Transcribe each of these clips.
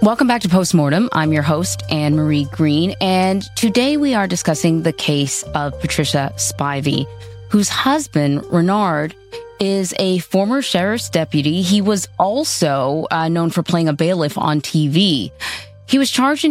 Welcome back to Postmortem. I'm your host, Anne Marie Green, and today we are discussing the case of Patricia Spivey, whose husband, Renard, is a former sheriff's deputy. He was also known for playing a bailiff on TV. He was charged in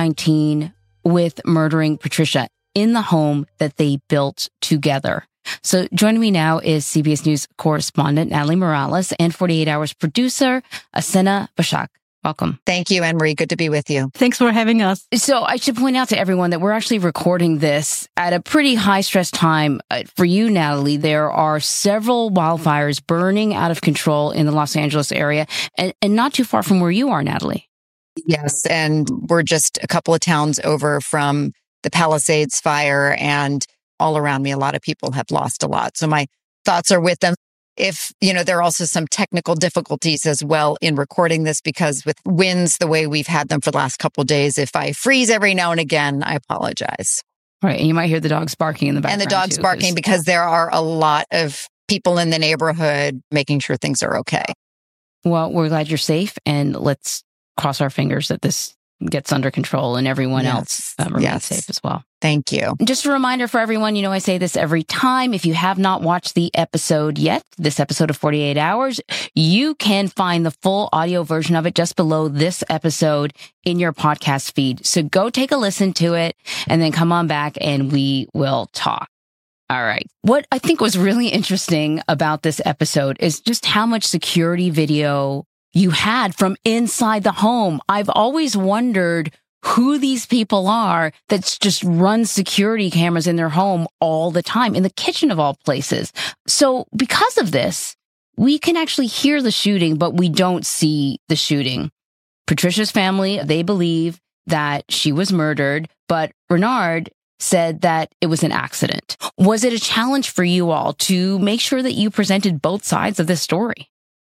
2019 with murdering Patricia in the home that they built together. So joining me now is CBS News correspondent Natalie Morales and 48 Hours producer Asena Bashak. Welcome. Thank you, Anne-Marie. Good to be with you. Thanks for having us. So I should point out to everyone that we're actually recording this at a pretty high stress time for you, Natalie. There are several wildfires burning out of control in the Los Angeles area and not too far from where you are, Natalie. Yes. And we're just a couple of towns over from the Palisades fire, and all around me, a lot of people have lost a lot. So my thoughts are with them. There are also some technical difficulties as well in recording this because with winds the way we've had them for the last couple of days, if I freeze every now and again, I apologize. Right. And you might hear the dogs barking in the background. And the dogs barking because there are a lot of people in the neighborhood making sure things are okay. Well, we're glad you're safe, and let's cross our fingers that this gets under control and everyone else remains safe as well. Thank you. Just a reminder for everyone, I say this every time. If you have not watched the episode yet, this episode of 48 Hours, you can find the full audio version of it just below this episode in your podcast feed. So go take a listen to it and then come on back and we will talk. All right. What I think was really interesting about this episode is just how much security video you had from inside the home. I've always wondered who these people are that just run security cameras in their home all the time, in the kitchen of all places. So because of this, we can actually hear the shooting, but we don't see the shooting. Patricia's family, they believe that she was murdered, but Renard said that it was an accident. Was it a challenge for you all to make sure that you presented both sides of this story?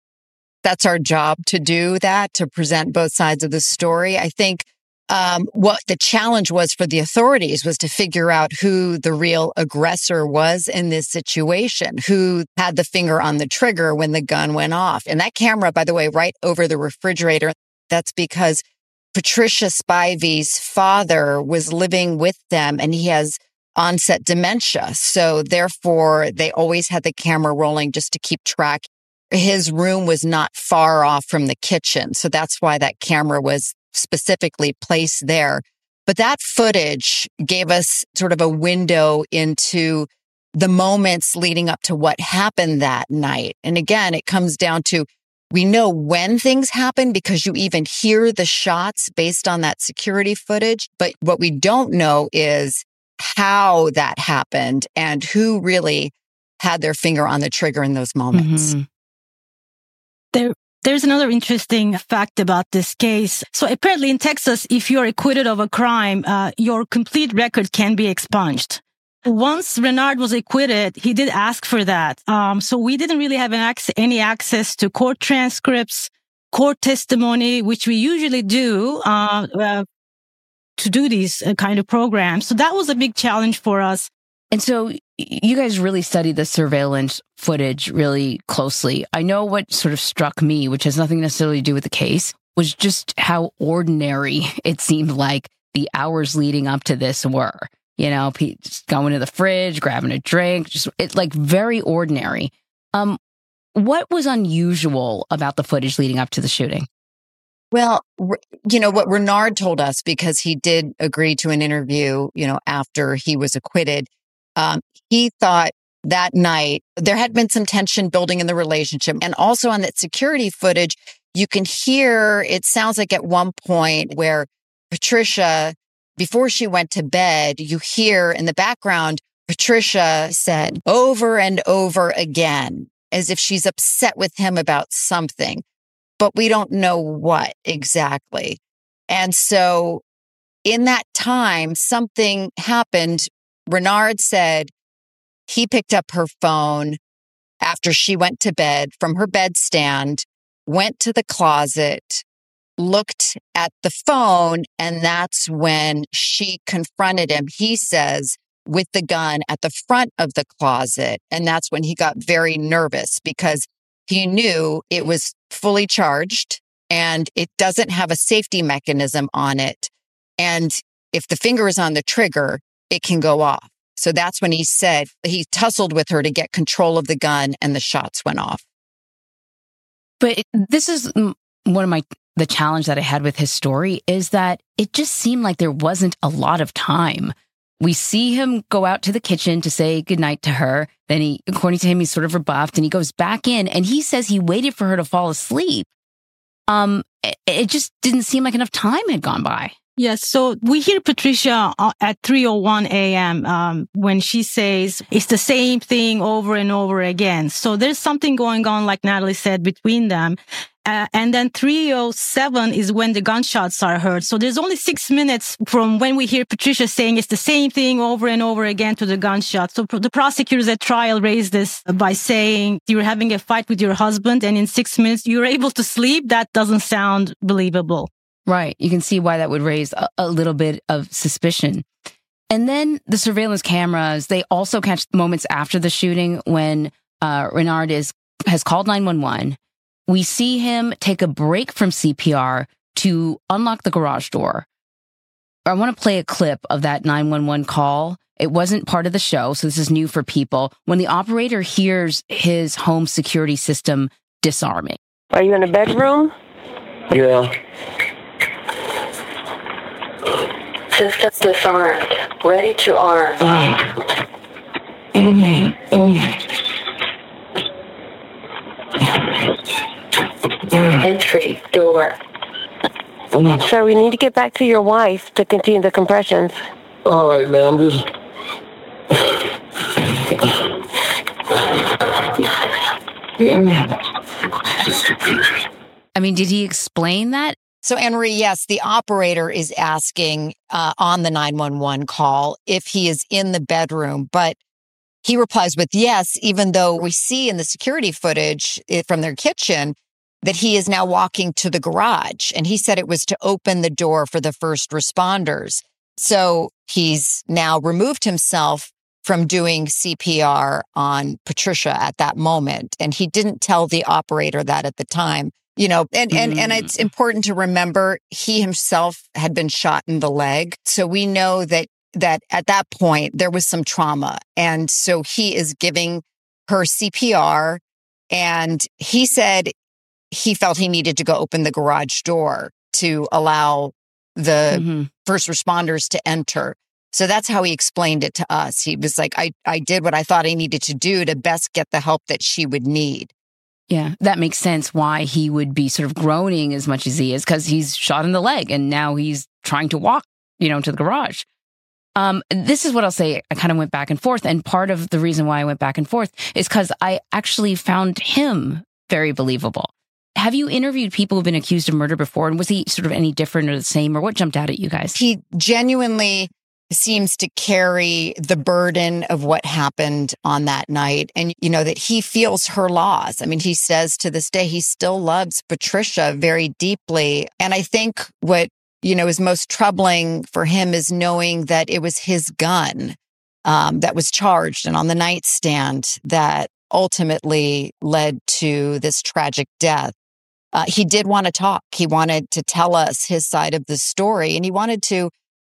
That's our job to do that, to present both sides of the story. I think what the challenge was for the authorities was to figure out who the real aggressor was in this situation, who had the finger on the trigger when the gun went off. And that camera, by the way, right over the refrigerator, that's because Patricia Spivey's father was living with them and he has onset dementia. So therefore, they always had the camera rolling just to keep track. His room was not far off from the kitchen. So that's why that camera was specifically placed there. But that footage gave us sort of a window into the moments leading up to what happened that night. And again, it comes down to, we know when things happen because you even hear the shots based on that security footage. But what we don't know is how that happened and who really had their finger on the trigger in those moments. Mm-hmm. There's another interesting fact about this case. So apparently in Texas, if you're acquitted of a crime, your complete record can be expunged. Once Renard was acquitted, he did ask for that. So we didn't really have any access to court transcripts, court testimony, which we usually do to do these kind of programs. So that was a big challenge for us. And so you guys really studied the surveillance footage really closely. I know what sort of struck me, which has nothing necessarily to do with the case, was just how ordinary it seemed like the hours leading up to this were. Just going to the fridge, grabbing a drink, it's like very ordinary. What was unusual about the footage leading up to the shooting? Well, what Renard told us, because he did agree to an interview, after he was acquitted, he thought that night there had been some tension building in the relationship. And also on that security footage, you can hear, it sounds like at one point where Patricia, before she went to bed, you hear in the background, Patricia said over and over again, as if she's upset with him about something, but we don't know what exactly. And so in that time, something happened. Renard said he picked up her phone after she went to bed from her bedstand, went to the closet, looked at the phone, and that's when she confronted him, he says, with the gun at the front of the closet. And that's when he got very nervous because he knew it was fully charged and it doesn't have a safety mechanism on it. And if the finger is on the trigger, it can go off. So that's when he said he tussled with her to get control of the gun and the shots went off. But this is one of the challenge that I had with his story is that it just seemed like there wasn't a lot of time. We see him go out to the kitchen to say goodnight to her. Then according to him, he's sort of rebuffed and he goes back in and he says he waited for her to fall asleep. It just didn't seem like enough time had gone by. Yes. So we hear Patricia at 3:01 a.m. When she says it's the same thing over and over again. So there's something going on, like Natalie said, between them. And then 3:07 is when the gunshots are heard. So there's only 6 minutes from when we hear Patricia saying it's the same thing over and over again to the gunshots. So the prosecutors at trial raised this by saying you're having a fight with your husband and in 6 minutes you're able to sleep. That doesn't sound believable. Right. You can see why that would raise a little bit of suspicion. And then the surveillance cameras, they also catch moments after the shooting when Renard has called 911. We see him take a break from CPR to unlock the garage door. I want to play a clip of that 911 call. It wasn't part of the show, so this is new for people. When the operator hears his home security system disarming. Are you in the bedroom? Yeah. Systems disarmed. Ready to arm. Entry door. Sir, we need to get back to your wife to continue the compressions. All right, man. I'm just... I mean, did he explain that? So, Anne-Marie, yes, the operator is asking on the 911 call if he is in the bedroom, but he replies with yes, even though we see in the security footage from their kitchen that he is now walking to the garage. And he said it was to open the door for the first responders. So he's now removed himself from doing CPR on Patricia at that moment. And he didn't tell the operator that at the time. You know, and it's important to remember he himself had been shot in the leg. So we know that at that point there was some trauma. And so he is giving her CPR, and he said he felt he needed to go open the garage door to allow the first responders to enter. So that's how he explained it to us. He was like, I did what I thought I needed to do to best get the help that she would need. Yeah, that makes sense why he would be sort of groaning as much as he is, because he's shot in the leg and now he's trying to walk, to the garage. This is what I'll say. I kind of went back and forth. And part of the reason why I went back and forth is because I actually found him very believable. Have you interviewed people who've been accused of murder before? And was he sort of any different or the same, or what jumped out at you guys? He genuinely seems to carry the burden of what happened on that night. And, that he feels her loss. I mean, he says to this day, he still loves Patricia very deeply. And I think what, is most troubling for him is knowing that it was his gun that was charged and on the nightstand that ultimately led to this tragic death. He did want to talk. He wanted to tell us his side of the story, and he wanted to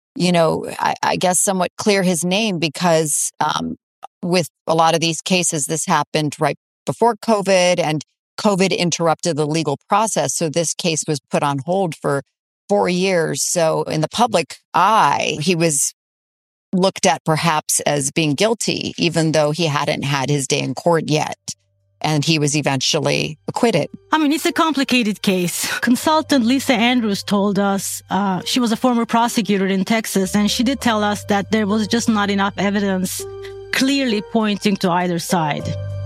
I guess somewhat clear his name because with a lot of these cases, this happened right before COVID, and COVID interrupted the legal process. So this case was put on hold for 4 years. So in the public eye, he was looked at perhaps as being guilty, even though he hadn't had his day in court yet. And he was eventually acquitted. I mean, it's a complicated case. Consultant Lisa Andrews told us, she was a former prosecutor in Texas, and she did tell us that there was just not enough evidence clearly pointing to either side.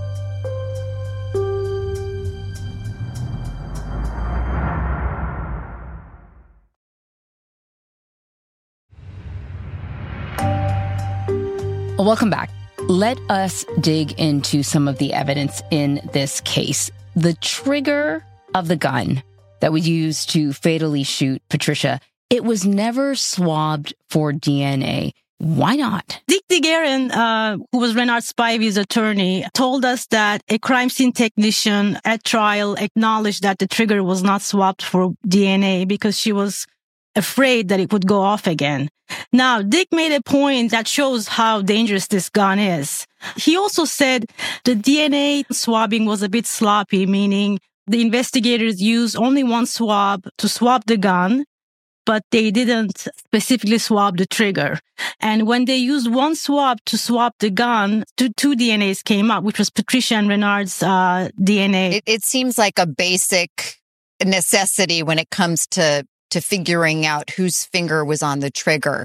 Well, welcome back. Let us dig into some of the evidence in this case. The trigger of the gun that was used to fatally shoot Patricia, it was never swabbed for DNA. Why not? Dick DeGuerin, who was Renard Spivey's attorney, told us that a crime scene technician at trial acknowledged that the trigger was not swapped for DNA because she was afraid that it would go off again. Now, Dick made a point that shows how dangerous this gun is. He also said the DNA swabbing was a bit sloppy, meaning the investigators used only one swab to swab the gun, but they didn't specifically swab the trigger. And when they used one swab to swab the gun, two DNAs came up, which was Patricia and Renard's DNA. It seems like a basic necessity when it comes to figuring out whose finger was on the trigger.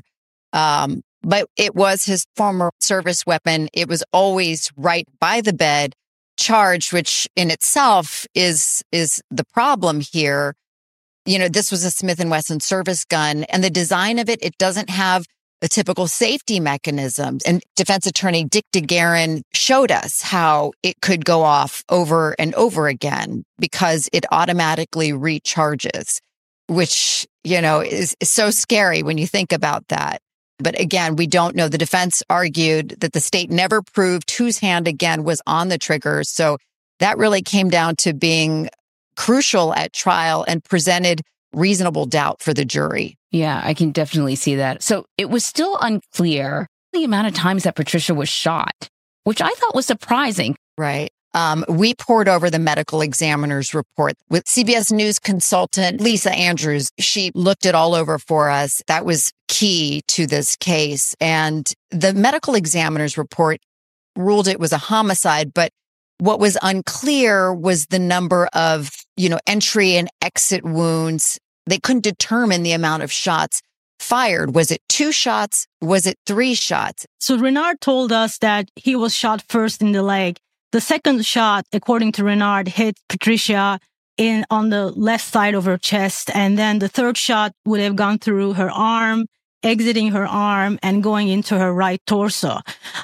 But it was his former service weapon. It was always right by the bed, charged, which in itself is the problem here. You know, this was a Smith & Wesson service gun, and the design of it doesn't have a typical safety mechanism. And defense attorney Dick DeGuerin showed us how it could go off over and over again because it automatically recharges, which, you know, is so scary when you think about that. But again, we don't know. The defense argued that the state never proved whose hand, again, was on the trigger. So that really came down to being crucial at trial and presented reasonable doubt for the jury. Yeah, I can definitely see that. So it was still unclear the amount of times that Patricia was shot, which I thought was surprising. Right. We poured over the medical examiner's report with CBS News consultant Lisa Andrews. She looked it all over for us. That was key to this case. And the medical examiner's report ruled it was a homicide, but what was unclear was the number of, entry and exit wounds. They couldn't determine the amount of shots fired. Was it 2 shots? Was it 3 shots? So Renard told us that he was shot first in the leg. The second shot, according to Renard, hit Patricia on the left side of her chest. And then the third shot would have gone through her arm, exiting her arm and going into her right torso.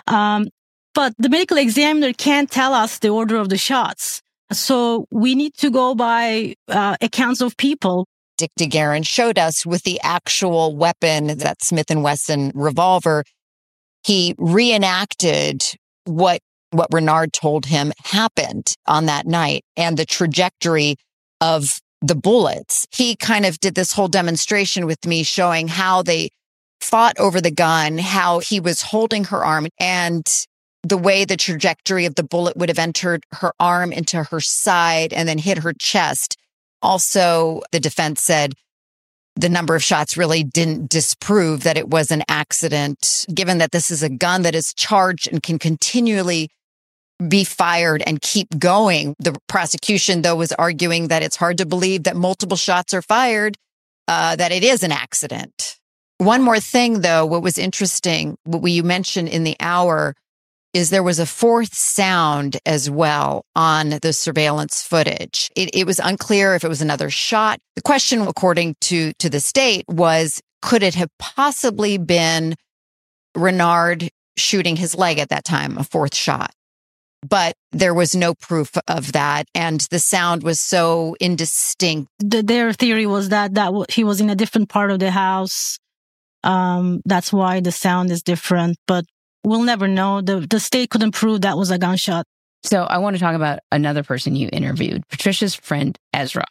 But the medical examiner can't tell us the order of the shots. So we need to go by accounts of people. Dick DeGuerin showed us with the actual weapon, that Smith & Wesson revolver. He reenacted what Renard told him happened on that night and the trajectory of the bullets. He kind of did this whole demonstration with me showing how they fought over the gun, how he was holding her arm, and the way the trajectory of the bullet would have entered her arm into her side and then hit her chest. Also, the defense said the number of shots really didn't disprove that it was an accident, given that this is a gun that is charged and can continually be fired and keep going. The prosecution, though, was arguing that it's hard to believe that multiple shots are fired, that it is an accident. One more thing, though, what was interesting, what you mentioned in the hour, is there was a fourth sound as well on the surveillance footage. It was unclear if it was another shot. The question, according to the state, was, could it have possibly been Renard shooting his leg at that time, a fourth shot? But there was no proof of that, and the sound was so indistinct. Their theory was that he was in a different part of the house. That's why the sound is different, but we'll never know. The state couldn't prove that was a gunshot. So I want to talk about another person you interviewed, Patricia's friend, Ezra.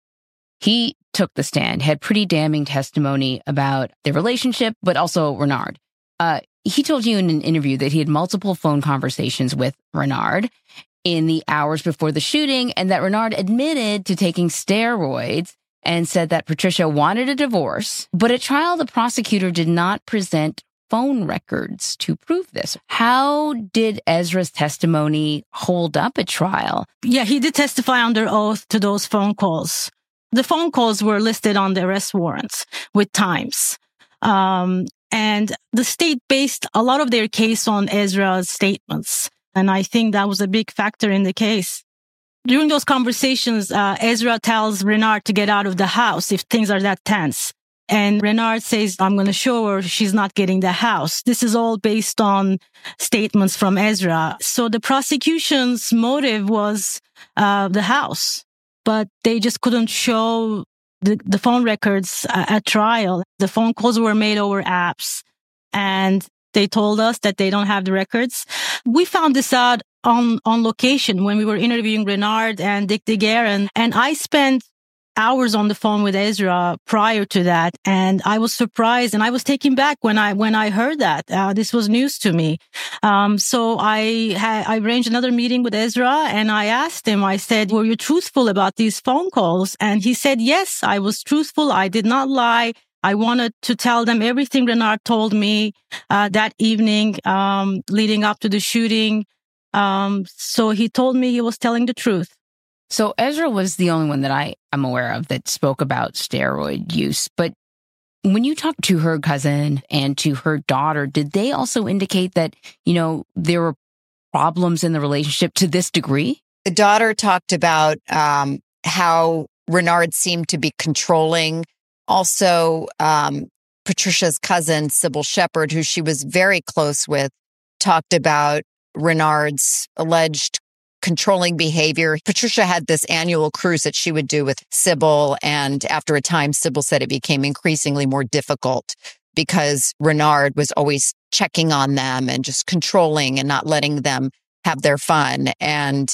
He took the stand, had pretty damning testimony about their relationship, but also Renard. He told you in an interview that he had multiple phone conversations with Renard in the hours before the shooting, and that Renard admitted to taking steroids and said that Patricia wanted a divorce. But at trial, the prosecutor did not present phone records to prove this. How did Ezra's testimony hold up at trial? Yeah, he did testify under oath to those phone calls. The phone calls were listed on the arrest warrants with times. And the state based a lot of their case on Ezra's statements. And I think that was a big factor in the case. During those conversations, Ezra tells Renard to get out of the house if things are that tense. And Renard says, I'm going to show her she's not getting the house. This is all based on statements from Ezra. So the prosecution's motive was the house, but they just couldn't show the phone records at trial. The phone calls were made over apps, and They told us that they don't have the records. We found this out on location when we were interviewing Renard and Dick DeGuerin. And I spent hours on the phone with Ezra prior to that. And I was surprised and I was taken back when I heard that. This was news to me. So I arranged another meeting with Ezra and I asked him, I said, were you truthful about these phone calls? And he said, yes, I was truthful. I did not lie. I wanted to tell them everything Renard told me, that evening, leading up to the shooting. So he told me he was telling the truth. So Ezra was the only one that I am aware of that spoke about steroid use. But when you talked to her cousin and to her daughter, did they also indicate that, there were problems in the relationship to this degree? The daughter talked about how Renard seemed to be controlling. Also, Patricia's cousin, Sybil Shepherd, who she was very close with, talked about Renard's alleged controlling behavior. Patricia had this annual cruise that she would do with Sybil. And after a time, Sybil said it became increasingly more difficult because Renard was always checking on them and just controlling and not letting them have their fun. And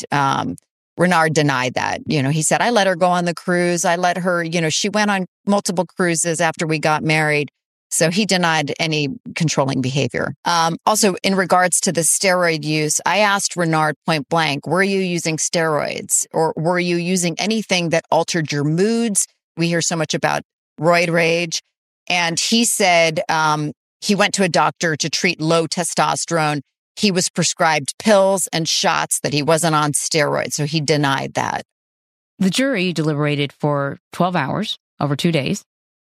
Renard denied that. He said, I let her go on the cruise. I let her, she went on multiple cruises after we got married. So he denied any controlling behavior. Also, in regards to the steroid use, I asked Renard point blank, were you using steroids or were you using anything that altered your moods? We hear so much about roid rage. And he said he went to a doctor to treat low testosterone. He was prescribed pills and shots, that he wasn't on steroids. So he denied that. The jury deliberated for 12 hours over 2 days.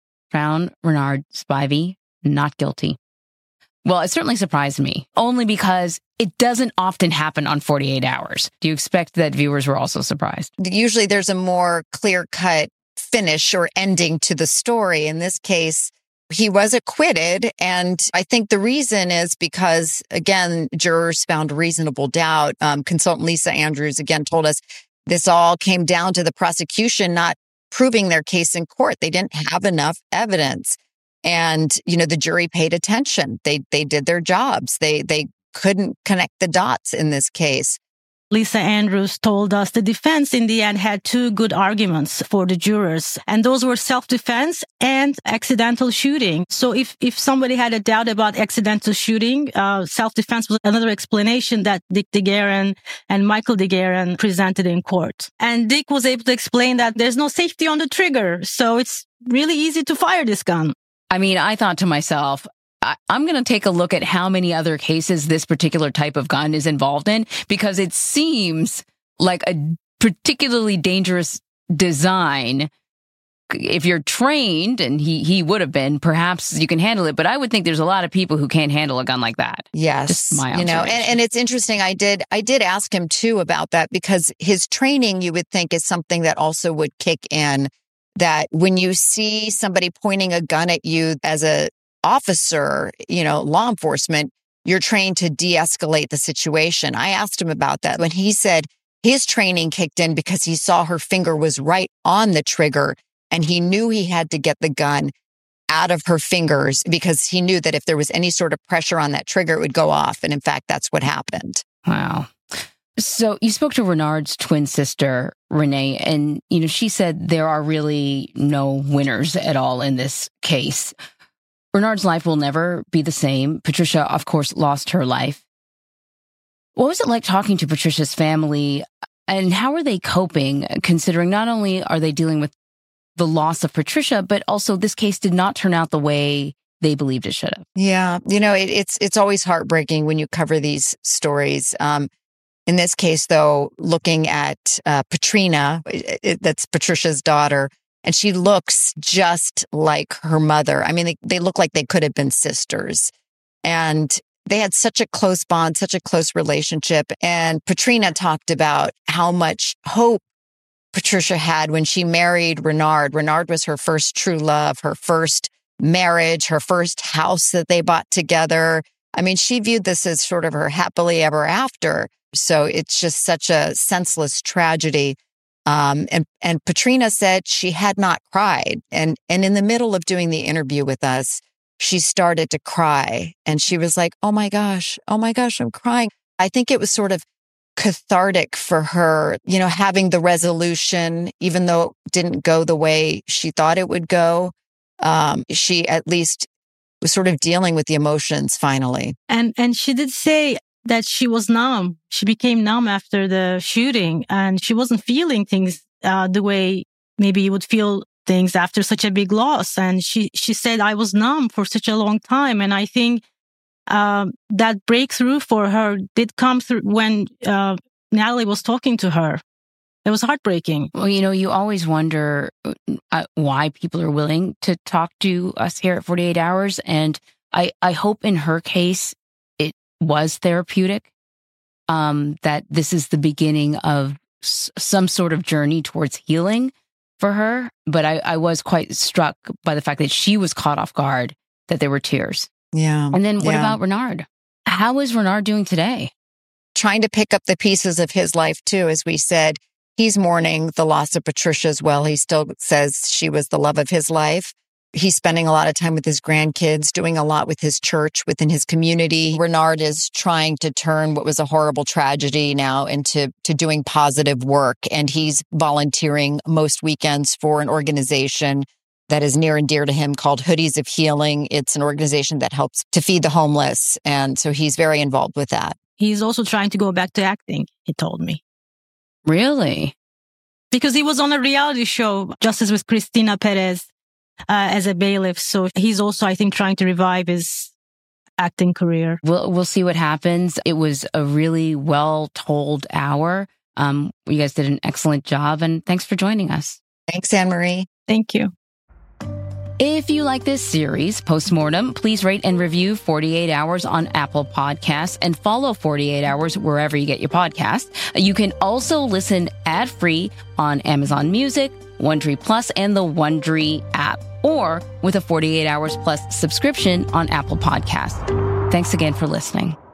Found Renard Spivey not guilty. Well, it certainly surprised me, only because it doesn't often happen on 48 hours. Do you expect that viewers were also surprised? Usually there's a more clear-cut finish or ending to the story. In this case, he was acquitted. And I think the reason is because, again, jurors found reasonable doubt. Consultant Lisa Andrews, again, told us this all came down to the prosecution not proving their case in court. They didn't have enough evidence. And, the jury paid attention. They did their jobs. They couldn't connect the dots in this case. Lisa Andrews told us the defense in the end had two good arguments for the jurors, and those were self-defense and accidental shooting. So if somebody had a doubt about accidental shooting, self-defense was another explanation that Dick DeGuerin and Michael DeGuerin presented in court. And Dick was able to explain that there's no safety on the trigger, so it's really easy to fire this gun. I mean, I thought to myself, I'm going to take a look at how many other cases this particular type of gun is involved in, because it seems like a particularly dangerous design. If you're trained, and he would have been, perhaps you can handle it. But I would think there's a lot of people who can't handle a gun like that. Yes. Just my observation. And it's interesting. I did ask him too about that, because his training, you would think, is something that also would kick in, that when you see somebody pointing a gun at you as a officer, law enforcement, you're trained to de-escalate the situation. I asked him about that when he said his training kicked in because he saw her finger was right on the trigger and he knew he had to get the gun out of her fingers because he knew that if there was any sort of pressure on that trigger, it would go off. And in fact, that's what happened. Wow. So you spoke to Renard's twin sister, Renee, and, she said there are really no winners at all in this case. Renard's life will never be the same. Patricia, of course, lost her life. What was it like talking to Patricia's family, and how are they coping, considering not only are they dealing with the loss of Patricia, but also this case did not turn out the way they believed it should have? Yeah. It's always heartbreaking when you cover these stories. In this case, though, looking at Patrina, that's Patricia's daughter, and she looks just like her mother. I mean, they look like they could have been sisters. And they had such a close bond, such a close relationship. And Patrina talked about how much hope Patricia had when she married Renard. Renard was her first true love, her first marriage, her first house that they bought together. I mean, she viewed this as sort of her happily ever after. So it's just such a senseless tragedy. And Patrina said she had not cried. And in the middle of doing the interview with us, she started to cry. And she was like, oh my gosh, I'm crying. I think it was sort of cathartic for her, having the resolution, even though it didn't go the way she thought it would go. She at least was sort of dealing with the emotions finally. And she did say that she was numb. She became numb after the shooting, and she wasn't feeling things the way maybe you would feel things after such a big loss. And she said, I was numb for such a long time. And I think that breakthrough for her did come through when Natalie was talking to her. It was heartbreaking. Well, you always wonder why people are willing to talk to us here at 48 Hours. And I hope in her case, it was therapeutic, that this is the beginning of some sort of journey towards healing for her. But I was quite struck by the fact that she was caught off guard, that there were tears. Yeah. And then what about Renard? How is Renard doing today? Trying to pick up the pieces of his life too, as we said. He's mourning the loss of Patricia as well. He still says she was the love of his life. He's spending a lot of time with his grandkids, doing a lot with his church, within his community. Renard is trying to turn what was a horrible tragedy now into doing positive work. And he's volunteering most weekends for an organization that is near and dear to him called Hoodies of Healing. It's an organization that helps to feed the homeless. And so he's very involved with that. He's also trying to go back to acting, he told me. Really? Because he was on a reality show, Justice with Cristina Perez, as a bailiff. So he's also, I think, trying to revive his acting career. We'll see what happens. It was a really well-told hour. You guys did an excellent job, and thanks for joining us. Thanks, Anne-Marie. Thank you. If you like this series, Postmortem, please rate and review 48 Hours on Apple Podcasts and follow 48 Hours wherever you get your podcasts. You can also listen ad-free on Amazon Music, Wondery Plus, and the Wondery app, or with a 48 Hours Plus subscription on Apple Podcasts. Thanks again for listening.